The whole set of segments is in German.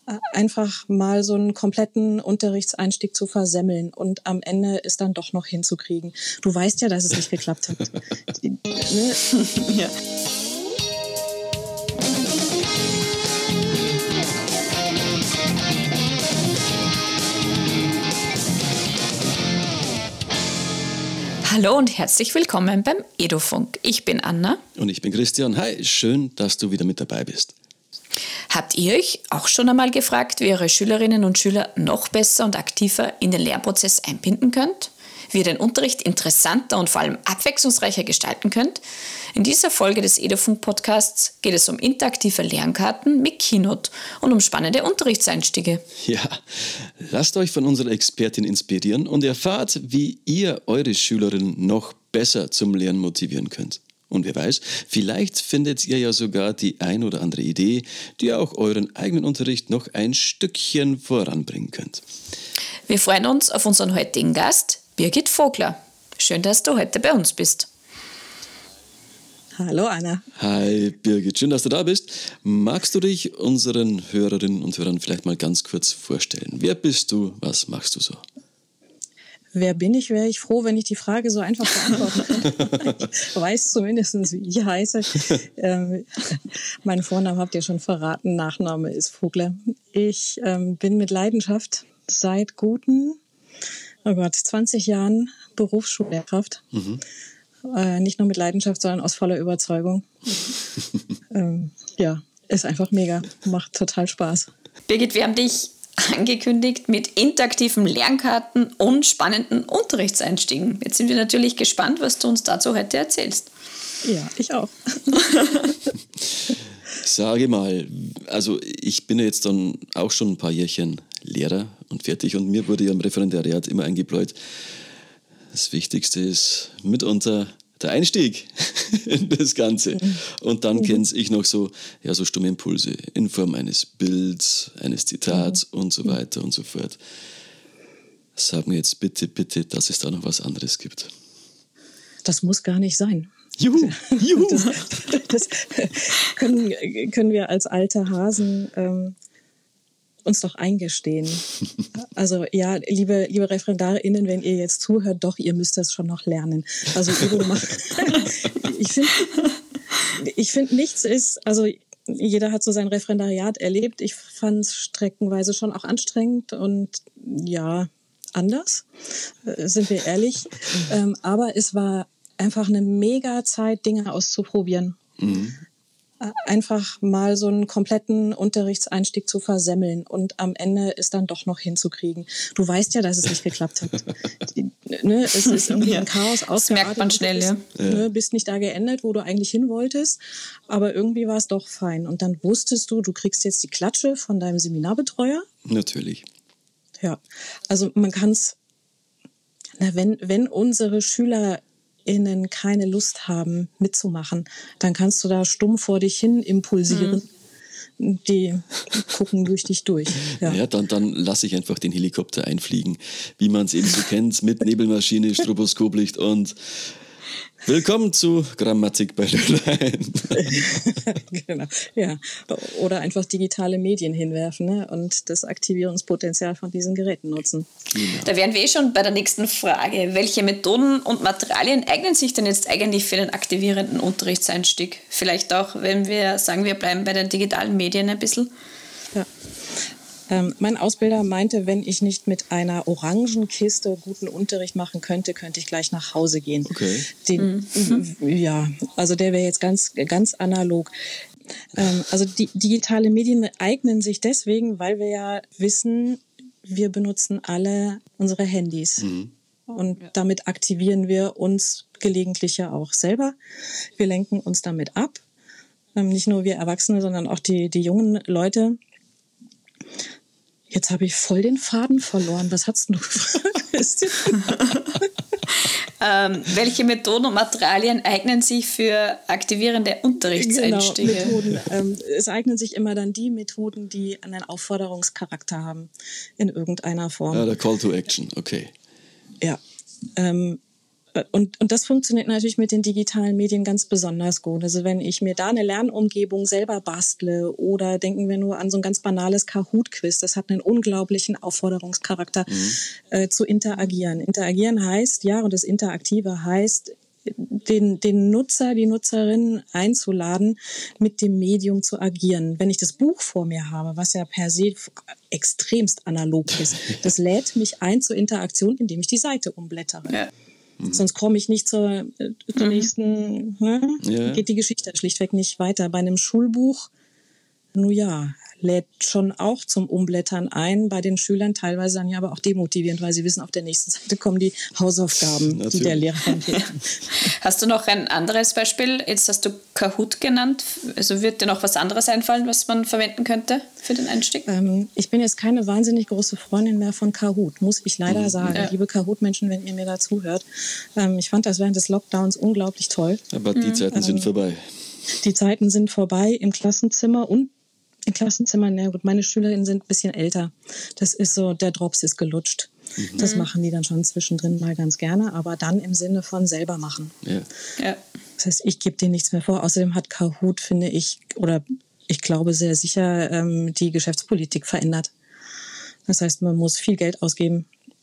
einfach mal so einen kompletten Unterrichtseinstieg zu versemmeln und am Ende ist dann doch noch hinzukriegen. Du weißt ja, dass es nicht geklappt hat. Ne? Ja. Hallo und herzlich willkommen beim Edufunk. Ich bin Anna. Und ich bin Christian. Hi, schön, dass du wieder mit dabei bist. Habt ihr euch auch schon einmal gefragt, wie ihr eure Schülerinnen und Schüler noch besser und aktiver in den Lernprozess einbinden könnt? Wie ihr den Unterricht interessanter und vor allem abwechslungsreicher gestalten könnt? In dieser Folge des Edufunk-Podcasts geht es um interaktive Lernkarten mit Keynote und um spannende Unterrichtseinstiege. Ja, lasst euch von unserer Expertin inspirieren und erfahrt, wie ihr eure Schülerinnen noch besser zum Lernen motivieren könnt. Und wer weiß, vielleicht findet ihr ja sogar die ein oder andere Idee, die auch euren eigenen Unterricht noch ein Stückchen voranbringen könnt. Wir freuen uns auf unseren heutigen Gast, Birgit Vogler. Schön, dass du heute bei uns bist. Hallo Anna. Hi Birgit, schön, dass du da bist. Magst du dich unseren Hörerinnen und Hörern vielleicht mal ganz kurz vorstellen? Wer bist du, was machst du so? Wer bin ich? Wäre ich froh, wenn ich die Frage so einfach beantworten könnte. Ich weiß zumindest, wie ich heiße. Meinen Vornamen habt ihr schon verraten, Nachname ist Vogler. Ich bin mit Leidenschaft seit guten 20 Jahren Berufsschullehrkraft. Mhm. Nicht nur mit Leidenschaft, sondern aus voller Überzeugung. Ja, ist einfach mega. Macht total Spaß. Birgit, wir haben dich angekündigt mit interaktiven Lernkarten und spannenden Unterrichtseinstiegen. Jetzt sind wir natürlich gespannt, was du uns dazu heute erzählst. Ja, ich auch. Sage mal, also ich bin ja jetzt dann auch schon ein paar Jährchen Lehrer und fertig und mir wurde ja im Referendariat immer eingebläut, das Wichtigste ist mitunter der Einstieg in das Ganze. Und dann kenne ich noch so stumme Impulse in Form eines Bilds, eines Zitats und so weiter und so fort. Sag mir jetzt bitte, dass es da noch was anderes gibt. Das muss gar nicht sein. Juhu! Das können wir als alte Hasen uns doch eingestehen. Also ja, liebe ReferendarInnen, wenn ihr jetzt zuhört, doch, ihr müsst das schon noch lernen. Also Übung machen. Ich finde, nichts ist, also jeder hat so sein Referendariat erlebt. Ich fand es streckenweise schon auch anstrengend und ja, anders, sind wir ehrlich. Aber es war einfach eine mega Zeit, Dinge auszuprobieren. Mhm. Einfach mal so einen kompletten Unterrichtseinstieg zu versemmeln und am Ende ist dann doch noch hinzukriegen. Du weißt ja, dass es nicht geklappt hat. Ne, es ist irgendwie ein Chaos ausgeartet. Das merkt man schnell, ja. Ne, bist nicht da geendet, wo du eigentlich hin wolltest, aber irgendwie war es doch fein. Und dann wusstest du kriegst jetzt die Klatsche von deinem Seminarbetreuer. Natürlich. Ja, also man kann es, wenn unsere SchülerInnen keine Lust haben, mitzumachen, dann kannst du da stumm vor dich hin impulsieren. Die gucken durch dich durch. Ja, dann lasse ich einfach den Helikopter einfliegen, wie man es eben so kennt, mit Nebelmaschine, Stroboskoplicht und willkommen zu Grammatik bei Löhlein. Genau, ja. Oder einfach digitale Medien hinwerfen, ne? Und das Aktivierungspotenzial von diesen Geräten nutzen. Genau. Da wären wir schon bei der nächsten Frage. Welche Methoden und Materialien eignen sich denn jetzt eigentlich für den aktivierenden Unterrichtseinstieg? Vielleicht auch, wenn wir sagen, wir bleiben bei den digitalen Medien ein bisschen. Ja. Mein Ausbilder meinte, wenn ich nicht mit einer Orangenkiste guten Unterricht machen könnte, könnte ich gleich nach Hause gehen. Okay. Ja, also der wäre jetzt ganz, ganz analog. Also die digitale Medien eignen sich deswegen, weil wir ja wissen, wir benutzen alle unsere Handys. Mhm. Und damit aktivieren wir uns gelegentlich ja auch selber. Wir lenken uns damit ab. Nicht nur wir Erwachsene, sondern auch die jungen Leute. Jetzt habe ich voll den Faden verloren. Was hast du gefragt? Welche Methoden und Materialien eignen sich für aktivierende Unterrichtseinstiege? Genau, Methoden. Es eignen sich immer dann die Methoden, die einen Aufforderungscharakter haben in irgendeiner Form. Ja, der Call to Action, okay. Ja. Und das funktioniert natürlich mit den digitalen Medien ganz besonders gut. Also wenn ich mir da eine Lernumgebung selber bastle oder denken wir nur an so ein ganz banales Kahoot-Quiz, das hat einen unglaublichen Aufforderungscharakter, zu interagieren. Interagieren heißt, ja, und das Interaktive heißt, den Nutzer, die Nutzerin einzuladen, mit dem Medium zu agieren. Wenn ich das Buch vor mir habe, was ja per se extremst analog ist, das lädt mich ein zur Interaktion, indem ich die Seite umblättere. Ja. Sonst komme ich nicht zur nächsten, geht die Geschichte schlichtweg nicht weiter. Bei einem Schulbuch, nun ja, lädt schon auch zum Umblättern ein, bei den Schülern teilweise dann ja aber auch demotivierend, weil sie wissen, auf der nächsten Seite kommen die Hausaufgaben, die der Lehrer empfiehlt. Hast du noch ein anderes Beispiel? Jetzt hast du Kahoot genannt. Also wird dir noch was anderes einfallen, was man verwenden könnte für den Einstieg? Ich bin jetzt keine wahnsinnig große Freundin mehr von Kahoot, muss ich leider sagen. Ja. Liebe Kahoot-Menschen, wenn ihr mir da zuhört. Ich fand das während des Lockdowns unglaublich toll. Aber die Zeiten sind vorbei. Die Zeiten sind vorbei im Klassenzimmer und in Klassenzimmern, na gut, meine Schülerinnen sind ein bisschen älter. Das ist so, der Drops ist gelutscht. Das machen die dann schon zwischendrin mal ganz gerne, aber dann im Sinne von selber machen. Ja. Das heißt, ich gebe denen nichts mehr vor. Außerdem hat Kahoot, finde ich, oder ich glaube sehr sicher, die Geschäftspolitik verändert. Das heißt, man muss viel Geld ausgeben,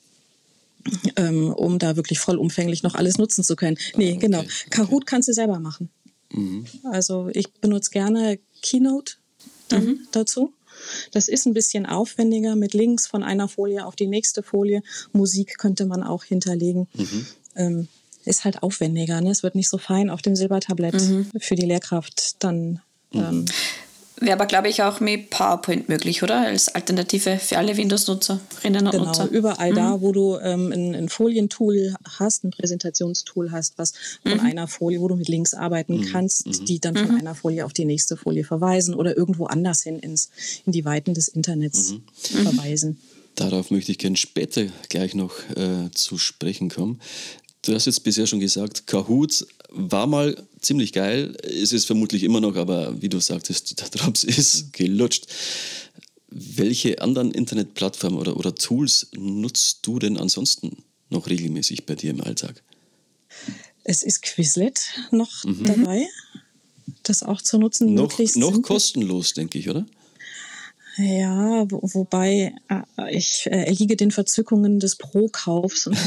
um da wirklich vollumfänglich noch alles nutzen zu können. Nee, genau. Kahoot kannst du selber machen. Also ich benutze gerne Keynote dazu. Das ist ein bisschen aufwendiger mit Links von einer Folie auf die nächste Folie. Musik könnte man auch hinterlegen. Ist halt aufwendiger. Ne? Es wird nicht so fein auf dem Silbertablett für die Lehrkraft dann. Wäre aber, glaube ich, auch mit PowerPoint möglich, oder? Als Alternative für alle Windows-Nutzerinnen und Nutzer. Genau, überall da, wo du ein Folientool hast, ein Präsentationstool hast, was von einer Folie, wo du mit Links arbeiten kannst, die dann von einer Folie auf die nächste Folie verweisen oder irgendwo anders hin in die Weiten des Internets verweisen. Darauf möchte ich gerne später gleich noch zu sprechen kommen. Du hast jetzt bisher schon gesagt, Kahoot war mal ziemlich geil, ist es vermutlich immer noch, aber wie du sagtest, der Drops ist gelutscht. Welche anderen Internetplattformen oder Tools nutzt du denn ansonsten noch regelmäßig bei dir im Alltag? Es ist Quizlet noch dabei, das auch zu nutzen. Noch kostenlos, denke ich, oder? Ja, wobei ich erliege den Verzückungen des Pro-Kaufs und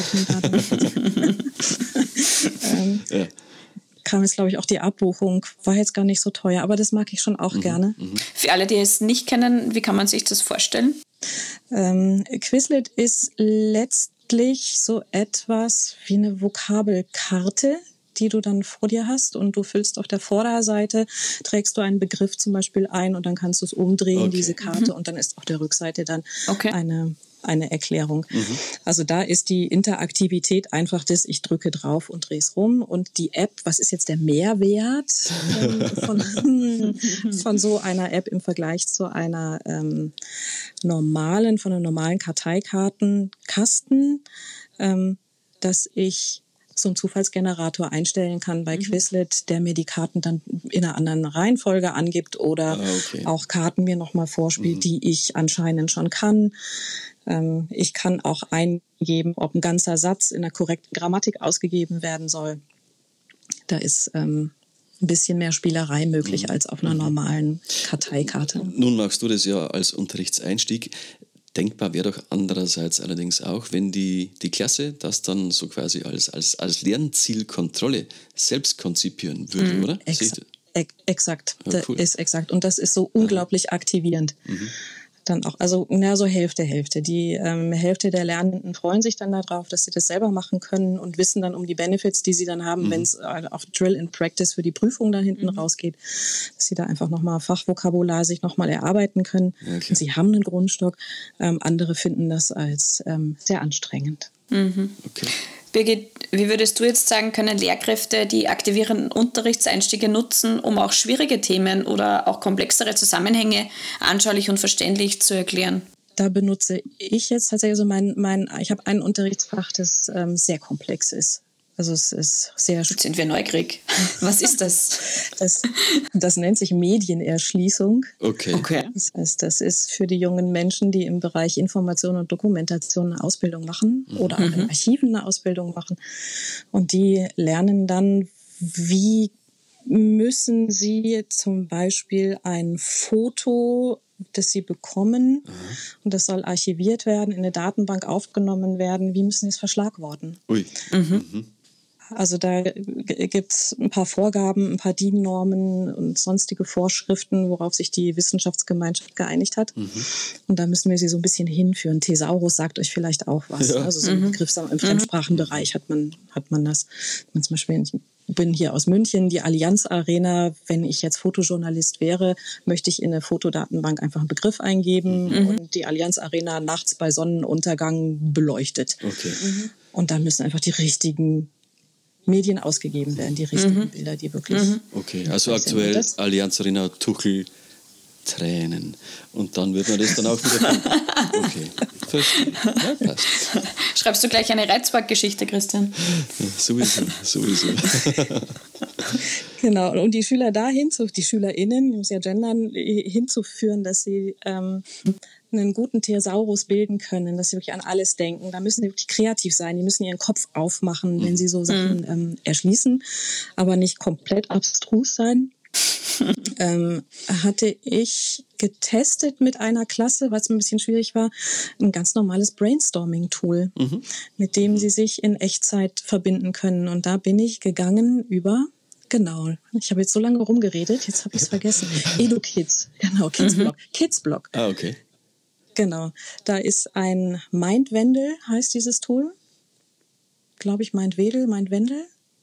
kam jetzt, glaube ich, auch die Abbuchung. War jetzt gar nicht so teuer, aber das mag ich schon auch gerne. Für alle, die es nicht kennen, wie kann man sich das vorstellen? Quizlet ist letztlich so etwas wie eine Vokabelkarte, die du dann vor dir hast und du füllst auf der Vorderseite, trägst du einen Begriff zum Beispiel ein und dann kannst du es umdrehen, diese Karte, und dann ist auf der Rückseite dann eine Erklärung. Also da ist die Interaktivität einfach das, ich drücke drauf und drehe es rum, und die App, was ist jetzt der Mehrwert von so einer App im Vergleich zu einer normalen Karteikartenkasten, dass ich so einen Zufallsgenerator einstellen kann bei Quizlet, der mir die Karten dann in einer anderen Reihenfolge angibt oder auch Karten mir nochmal vorspielt, die ich anscheinend schon kann. Ich kann auch eingeben, ob ein ganzer Satz in der korrekten Grammatik ausgegeben werden soll. Da ist ein bisschen mehr Spielerei möglich als auf einer normalen Karteikarte. Nun machst du das ja als Unterrichtseinstieg. Denkbar wäre doch andererseits allerdings auch, wenn die Klasse das dann so quasi als Lernzielkontrolle selbst konzipieren würde, oder? Exakt, ja, cool. Das ist exakt. Und das ist so unglaublich aktivierend. Dann auch, also so Hälfte. Die Hälfte der Lernenden freuen sich dann darauf, dass sie das selber machen können und wissen dann um die Benefits, die sie dann haben, wenn es auf Drill and Practice für die Prüfung da hinten rausgeht, dass sie da einfach nochmal Fachvokabular sich nochmal erarbeiten können. Ja, und sie haben einen Grundstock. Andere finden das als sehr anstrengend. Okay. Birgit, wie würdest du jetzt sagen, können Lehrkräfte die aktivierenden Unterrichtseinstiege nutzen, um auch schwierige Themen oder auch komplexere Zusammenhänge anschaulich und verständlich zu erklären? Da benutze ich jetzt tatsächlich so ich habe ein Unterrichtsfach, das sehr komplex ist. Also es ist sehr Jetzt sind wir neugierig. Was ist das? Das nennt sich Medienerschließung. Okay. Das heißt, das ist für die jungen Menschen, die im Bereich Information und Dokumentation eine Ausbildung machen oder auch in Archiven eine Ausbildung machen. Und die lernen dann, wie müssen sie zum Beispiel ein Foto, das sie bekommen, und das soll archiviert werden, in eine Datenbank aufgenommen werden, wie müssen sie es verschlagworten? Ui. Also da gibt es ein paar Vorgaben, ein paar DIN-Normen und sonstige Vorschriften, worauf sich die Wissenschaftsgemeinschaft geeinigt hat. Und da müssen wir sie so ein bisschen hinführen. Thesaurus sagt euch vielleicht auch was. Ja. Also so ein Begriff im Fremdsprachenbereich hat man das. Und zum Beispiel, ich bin hier aus München, die Allianz Arena. Wenn ich jetzt Fotojournalist wäre, möchte ich in eine Fotodatenbank einfach einen Begriff eingeben und die Allianz Arena nachts bei Sonnenuntergang beleuchtet. Okay. Und dann müssen einfach die richtigen Medien ausgegeben werden, die richtigen Bilder, die wirklich... Okay, also aktuell Allianz Arena, Tuchel, Tränen. Und dann wird man das dann auch wieder finden. Okay, verstehe. Ja, passt. Schreibst du gleich eine Reizpark-Geschichte, Christian? Sowieso. Genau, und die Schüler die SchülerInnen, ich muss ja gendern, hinzuführen, dass sie einen guten Thesaurus bilden können, dass sie wirklich an alles denken. Da müssen sie wirklich kreativ sein, die müssen ihren Kopf aufmachen, wenn sie so Sachen erschließen, aber nicht komplett abstrus sein. Hatte ich getestet mit einer Klasse, was ein bisschen schwierig war, ein ganz normales Brainstorming-Tool, mit dem sie sich in Echtzeit verbinden können. Und da bin ich gegangen über, genau, ich habe jetzt so lange rumgeredet, jetzt habe ich es vergessen, EduKids, genau, Kidsblog. Ah, okay. Genau, da ist ein Mindwendel, heißt dieses Tool. Glaube ich, Mindwendel.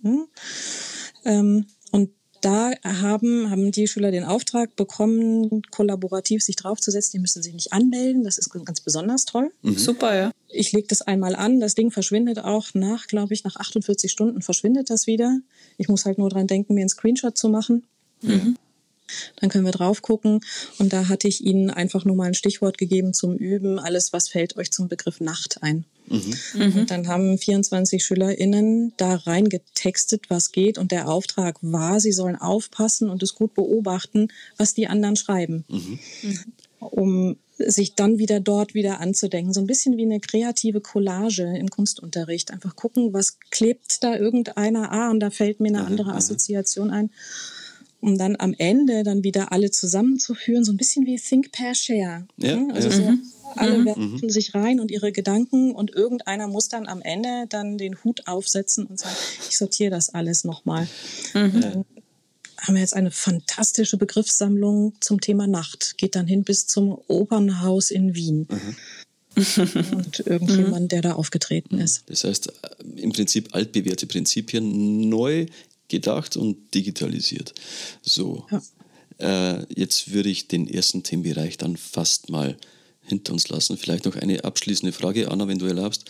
Und da haben die Schüler den Auftrag bekommen, kollaborativ sich draufzusetzen. Die müssen sich nicht anmelden. Das ist ganz besonders toll. Super, ja. Ich lege das einmal an. Das Ding verschwindet auch nach 48 Stunden verschwindet das wieder. Ich muss halt nur dran denken, mir einen Screenshot zu machen. Dann können wir drauf gucken. Und da hatte ich Ihnen einfach nur mal ein Stichwort gegeben zum Üben. Alles, was fällt euch zum Begriff Nacht ein? Und dann haben 24 SchülerInnen da reingetextet, was geht. Und der Auftrag war, sie sollen aufpassen und es gut beobachten, was die anderen schreiben. Um sich dann dort wieder anzudenken. So ein bisschen wie eine kreative Collage im Kunstunterricht. Einfach gucken, was klebt da irgendeiner. Und da fällt mir eine andere Assoziation ein. Um dann am Ende dann wieder alle zusammenzuführen. So ein bisschen wie Think, Pair, Share. Alle werfen sich rein und ihre Gedanken und irgendeiner muss dann am Ende dann den Hut aufsetzen und sagen, ich sortiere das alles nochmal. Dann haben wir jetzt eine fantastische Begriffssammlung zum Thema Nacht. Geht dann hin bis zum Opernhaus in Wien. Und irgendjemand, der da aufgetreten ist. Das heißt, im Prinzip altbewährte Prinzipien neu gedacht und digitalisiert. So, jetzt würde ich den ersten Themenbereich dann fast mal hinter uns lassen. Vielleicht noch eine abschließende Frage, Anna, wenn du erlaubst.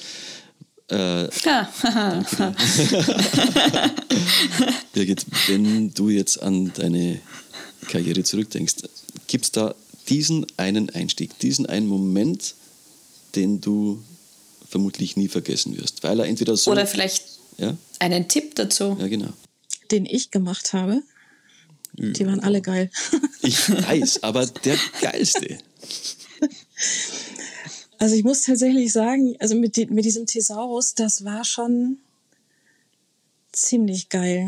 Birgit, wenn du jetzt an deine Karriere zurückdenkst, gibt es da diesen einen Einstieg, diesen einen Moment, den du vermutlich nie vergessen wirst? Weil er entweder so... Oder vielleicht einen Tipp dazu. Ja, genau. Den ich gemacht habe. Die waren alle geil. Ich weiß, aber der geilste. Also ich muss tatsächlich sagen, also mit diesem Thesaurus, das war schon ziemlich geil.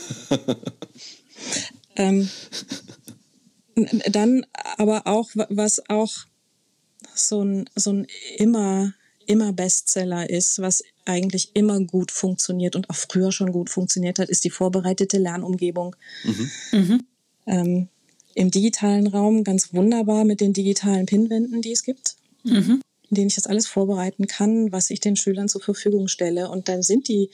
Dann aber auch, was auch so ein immer Bestseller ist, was eigentlich immer gut funktioniert und auch früher schon gut funktioniert hat, ist die vorbereitete Lernumgebung. Im digitalen Raum ganz wunderbar mit den digitalen Pinwänden, die es gibt, in denen ich das alles vorbereiten kann, was ich den Schülern zur Verfügung stelle. Und dann sind die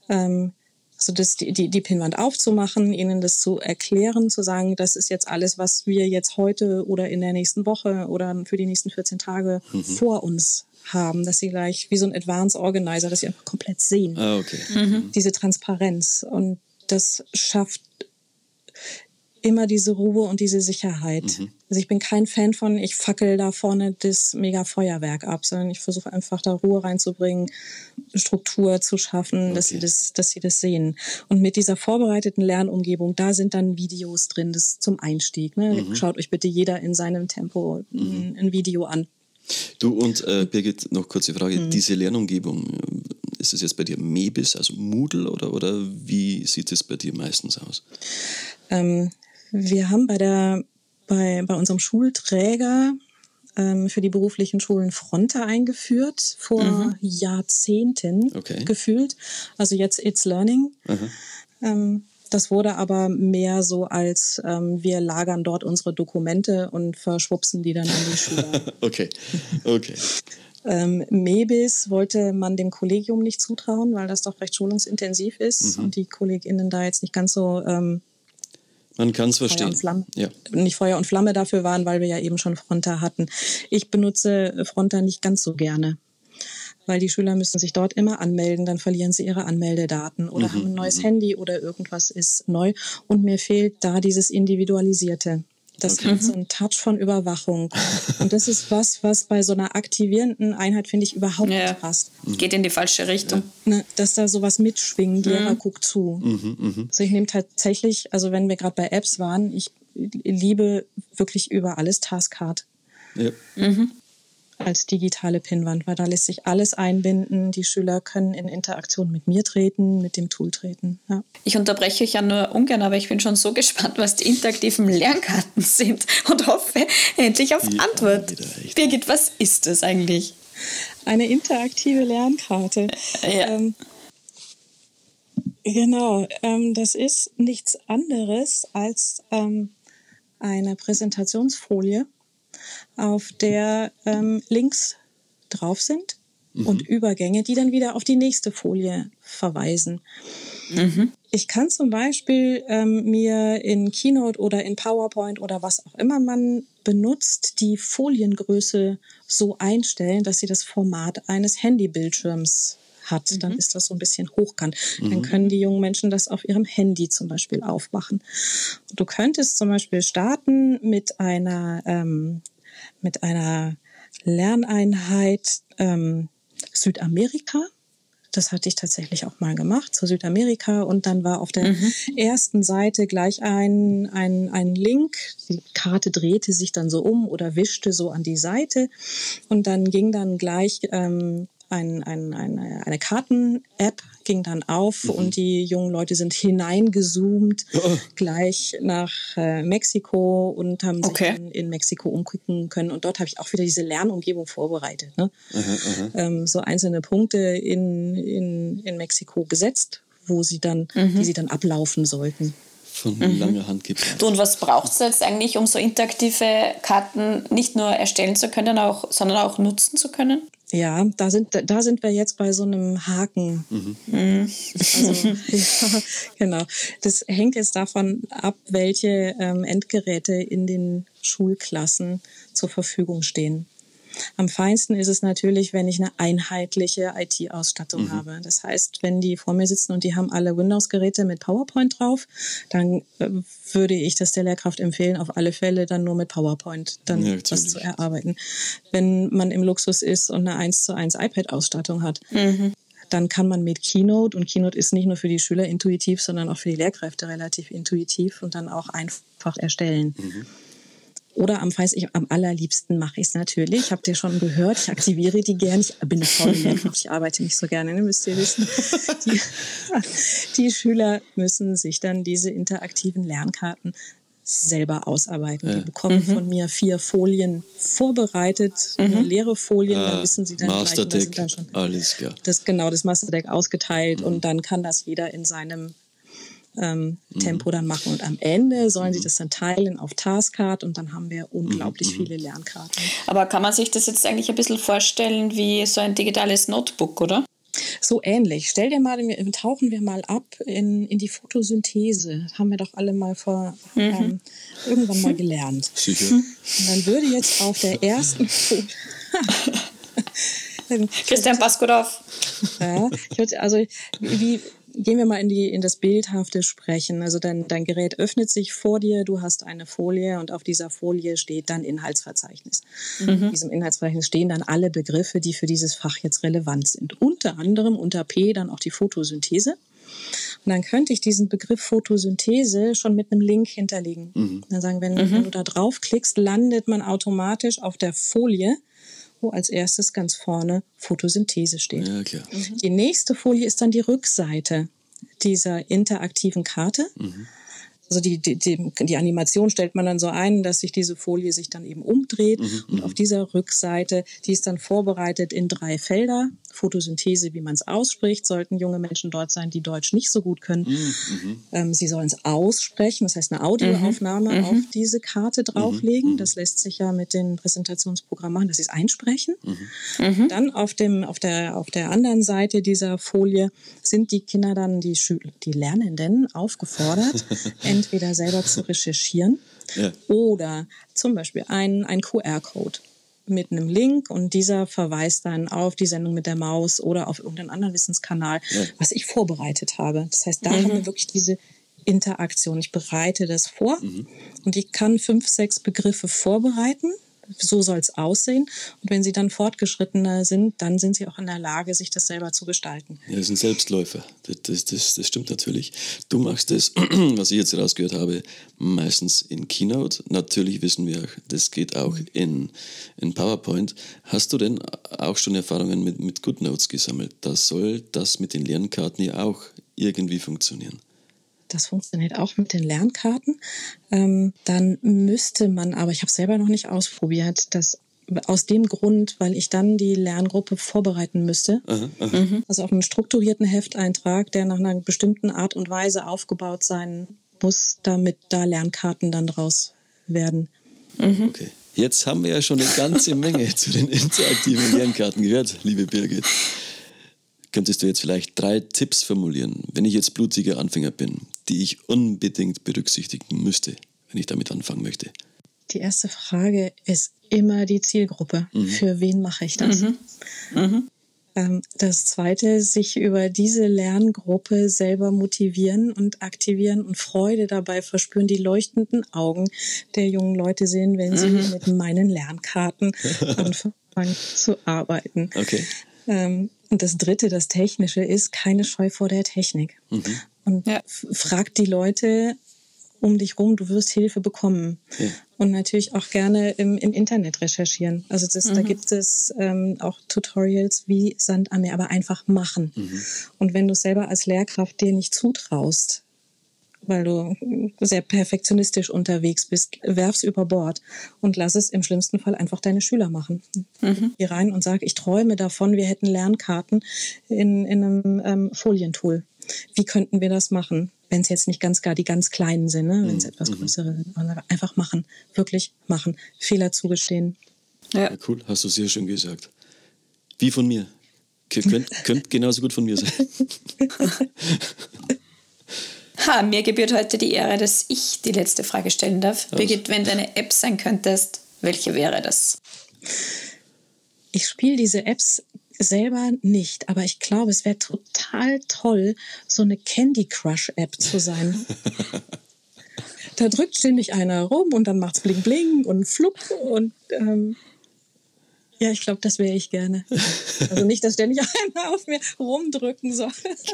Pinnwand aufzumachen, ihnen das zu erklären, zu sagen, das ist jetzt alles, was wir jetzt heute oder in der nächsten Woche oder für die nächsten 14 Tage vor uns haben, dass sie gleich wie so ein Advanced Organizer, dass sie einfach komplett sehen. Ah, okay. Diese Transparenz. Und das schafft immer diese Ruhe und diese Sicherheit. Also ich bin kein Fan von, ich fackel da vorne das mega Feuerwerk ab, sondern ich versuche einfach da Ruhe reinzubringen, Struktur zu schaffen, dass sie das sehen. Und mit dieser vorbereiteten Lernumgebung, da sind dann Videos drin, das zum Einstieg. Ne? Schaut euch bitte jeder in seinem Tempo ein Video an. Du und Birgit, noch kurze Frage, diese Lernumgebung, ist es jetzt bei dir MEBIS, also Moodle, oder wie sieht es bei dir meistens aus? Wir haben bei unserem Schulträger für die beruflichen Schulen Fronta eingeführt, vor Jahrzehnten gefühlt. Also jetzt It's Learning. Das wurde aber mehr so als wir lagern dort unsere Dokumente und verschwupsen die dann an die Schüler. Okay. MEBIS wollte man dem Kollegium nicht zutrauen, weil das doch recht schulungsintensiv ist und die KollegInnen da jetzt nicht ganz so man kann es verstehen. Nicht Feuer und Flamme dafür waren, weil wir ja eben schon Fronta hatten. Ich benutze Fronta nicht ganz so gerne, weil die Schüler müssen sich dort immer anmelden, dann verlieren sie ihre Anmeldedaten oder haben ein neues Handy oder irgendwas ist neu und mir fehlt da dieses Individualisierte. Das hat so einen Touch von Überwachung. Und das ist was bei so einer aktivierenden Einheit, finde ich, überhaupt nicht passt. Geht in die falsche Richtung. Ne, dass da sowas mitschwingt, Lehrer guckt zu. Also ich nehme tatsächlich, also wenn wir gerade bei Apps waren, ich liebe wirklich über alles Taskcard. Ja. Als digitale Pinnwand, weil da lässt sich alles einbinden. Die Schüler können in Interaktion mit mir treten, mit dem Tool treten. Ja. Ich unterbreche euch ja nur ungern, aber ich bin schon so gespannt, was die interaktiven Lernkarten sind und hoffe endlich auf Antwort. Birgit, was ist das eigentlich? Eine interaktive Lernkarte. Ja. Genau, das ist nichts anderes als eine Präsentationsfolie, auf der Links drauf sind und Übergänge, die dann wieder auf die nächste Folie verweisen. Ich kann zum Beispiel mir in Keynote oder in PowerPoint oder was auch immer man benutzt, die Foliengröße so einstellen, dass sie das Format eines Handybildschirms hat. Dann ist das so ein bisschen hochkant. Dann können die jungen Menschen das auf ihrem Handy zum Beispiel aufmachen. Du könntest zum Beispiel starten mit einer Lerneinheit Südamerika. Das hatte ich tatsächlich auch mal gemacht zu Südamerika und dann war auf der ersten Seite gleich ein Link. Die Karte drehte sich dann so um oder wischte so an die Seite und dann ging dann gleich eine Karten-App ging dann auf und die jungen Leute sind hineingezoomt gleich nach Mexiko und haben sich dann in Mexiko umgucken können. Und dort habe ich auch wieder diese Lernumgebung vorbereitet. Ne? So einzelne Punkte in Mexiko gesetzt, wo sie dann, die sie dann ablaufen sollten. Von langer Hand geplant. Und was braucht es jetzt eigentlich, um so interaktive Karten nicht nur erstellen zu können, sondern auch nutzen zu können? Ja, da sind wir jetzt bei so einem Haken. Also, ja, genau. Das hängt jetzt davon ab, welche Endgeräte in den Schulklassen zur Verfügung stehen. Am feinsten ist es natürlich, wenn ich eine einheitliche IT-Ausstattung habe. Das heißt, wenn die vor mir sitzen und die haben alle Windows-Geräte mit PowerPoint drauf, dann würde ich das der Lehrkraft empfehlen, auf alle Fälle dann nur mit PowerPoint dann was zu erarbeiten. Wenn man im Luxus ist und eine 1:1 iPad-Ausstattung hat, dann kann man mit Keynote, und Keynote ist nicht nur für die Schüler intuitiv, sondern auch für die Lehrkräfte relativ intuitiv und dann auch einfach erstellen. Oder am allerliebsten mache ich es natürlich. Habt ihr schon gehört, ich aktiviere die gerne. Ich bin eine faule Lehrkraft, ich arbeite nicht so gerne, müsst ihr wissen. Die Schüler müssen sich dann diese interaktiven Lernkarten selber ausarbeiten. Die bekommen von mir 4 Folien vorbereitet, leere Folien, da wissen sie dann Masterdeck, gleich, und da sind dann schon alles klar. Das Masterdeck ausgeteilt und dann kann das jeder in seinem Tempo dann machen. Und am Ende sollen sie das dann teilen auf Taskcard und dann haben wir unglaublich viele Lernkarten. Aber kann man sich das jetzt eigentlich ein bisschen vorstellen wie so ein digitales Notebook, oder? So ähnlich. Tauchen wir mal ab in die Photosynthese. Das haben wir doch alle mal irgendwann mal gelernt. Sicher. Und dann würde jetzt auf der ersten Christian, pass gut auf. Ja, gehen wir mal in das bildhafte Sprechen. Also dein Gerät öffnet sich vor dir, du hast eine Folie und auf dieser Folie steht dann Inhaltsverzeichnis. In diesem Inhaltsverzeichnis stehen dann alle Begriffe, die für dieses Fach jetzt relevant sind. Unter anderem unter P dann auch die Photosynthese. Und dann könnte ich diesen Begriff Photosynthese schon mit einem Link hinterlegen. Dann sagen, wenn du da draufklickst, landet man automatisch auf der Folie, wo als erstes ganz vorne Photosynthese steht. Ja, klar. Die nächste Folie ist dann die Rückseite dieser interaktiven Karte. Also die Animation stellt man dann so ein, dass sich diese Folie sich dann eben umdreht. Und auf dieser Rückseite, die ist dann vorbereitet in 3 Felder. Photosynthese, wie man es ausspricht, sollten junge Menschen dort sein, die Deutsch nicht so gut können. Sie sollen es aussprechen, das heißt eine Audioaufnahme auf diese Karte drauflegen. Das lässt sich ja mit den Präsentationsprogrammen machen, dass sie es einsprechen. Dann auf der anderen Seite dieser Folie sind die Kinder dann, die Lernenden, aufgefordert, entweder selber zu recherchieren oder zum Beispiel ein QR-Code mit einem Link und dieser verweist dann auf die Sendung mit der Maus oder auf irgendeinen anderen Wissenskanal, was ich vorbereitet habe. Das heißt, da haben wir wirklich diese Interaktion. Ich bereite das vor und ich kann 5, 6 Begriffe vorbereiten. So soll es aussehen. Und wenn sie dann fortgeschrittener sind, dann sind sie auch in der Lage, sich das selber zu gestalten. Ja, das sind Selbstläufer. Das stimmt natürlich. Du machst das, was ich jetzt rausgehört habe, meistens in Keynote. Natürlich wissen wir, das geht auch in PowerPoint. Hast du denn auch schon Erfahrungen mit GoodNotes gesammelt? Da soll das mit den Lernkarten ja auch irgendwie funktionieren. Das funktioniert auch mit den Lernkarten. Dann müsste man, aber ich habe es selber noch nicht ausprobiert, das aus dem Grund, weil ich dann die Lerngruppe vorbereiten müsste. Also auf einen strukturierten Hefteintrag, der nach einer bestimmten Art und Weise aufgebaut sein muss, damit da Lernkarten dann draus werden. Okay. Jetzt haben wir ja schon eine ganze Menge zu den interaktiven Lernkarten gehört, liebe Birgit. Könntest du jetzt vielleicht 3 Tipps formulieren, wenn ich jetzt blutiger Anfänger bin, die ich unbedingt berücksichtigen müsste, wenn ich damit anfangen möchte? Die erste Frage ist immer die Zielgruppe. Für wen mache ich das? Das zweite, sich über diese Lerngruppe selber motivieren und aktivieren und Freude dabei verspüren, die leuchtenden Augen der jungen Leute sehen, wenn sie mit meinen Lernkarten anfangen zu arbeiten. Okay. Und das dritte, das Technische, ist keine Scheu vor der Technik. Und frag die Leute um dich rum, du wirst Hilfe bekommen. Und natürlich auch gerne im Internet recherchieren. Also da gibt es auch Tutorials wie Sand am Meer, aber einfach machen. Und wenn du selber als Lehrkraft dir nicht zutraust, weil du sehr perfektionistisch unterwegs bist, werf's über Bord und lass es im schlimmsten Fall einfach deine Schüler machen. Geh rein und sag, ich träume davon, wir hätten Lernkarten in einem Folientool. Wie könnten wir das machen? Wenn es jetzt nicht gar die ganz kleinen sind, ne? Wenn es etwas größere sind. Einfach machen, wirklich machen, Fehler zugestehen. Ja, cool, hast du sehr schön gesagt. Wie von mir. Könnt genauso gut von mir sein. Mir gebührt heute die Ehre, dass ich die letzte Frage stellen darf. Birgit, wenn du eine App sein könntest, welche wäre das? Ich spiele diese Apps selber nicht, aber ich glaube, es wäre total toll, so eine Candy Crush App zu sein. Da drückt ständig einer rum und dann macht's bling bling und flupp und ja, ich glaube, das wäre ich gerne. Also nicht, dass ständig einer auf mir rumdrücken soll.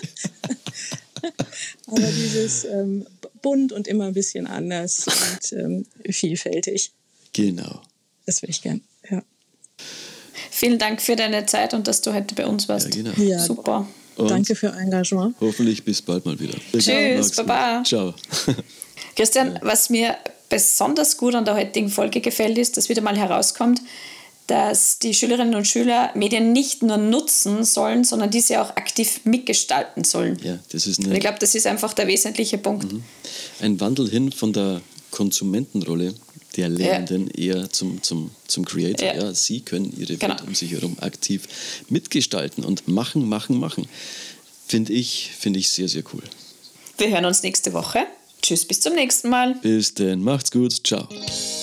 Aber dieses bunt und immer ein bisschen anders und vielfältig. Genau. Das will ich gern, ja. Vielen Dank für deine Zeit und dass du heute bei uns warst. Ja, genau. Ja, super. Und danke für Engagement. Hoffentlich bis bald mal wieder. Tschüss, Baba. Ciao. Christian, was mir besonders gut an der heutigen Folge gefällt, ist, dass wieder mal herauskommt, dass die Schülerinnen und Schüler Medien nicht nur nutzen sollen, sondern diese auch aktiv mitgestalten sollen. Ja, das ist ich glaube, das ist einfach der wesentliche Punkt. Ein Wandel hin von der Konsumentenrolle der Lernenden eher zum Creator. Ja, sie können ihre Welt um sich herum aktiv mitgestalten und machen. Finde ich sehr, sehr cool. Wir hören uns nächste Woche. Tschüss, bis zum nächsten Mal. Bis denn, macht's gut, ciao.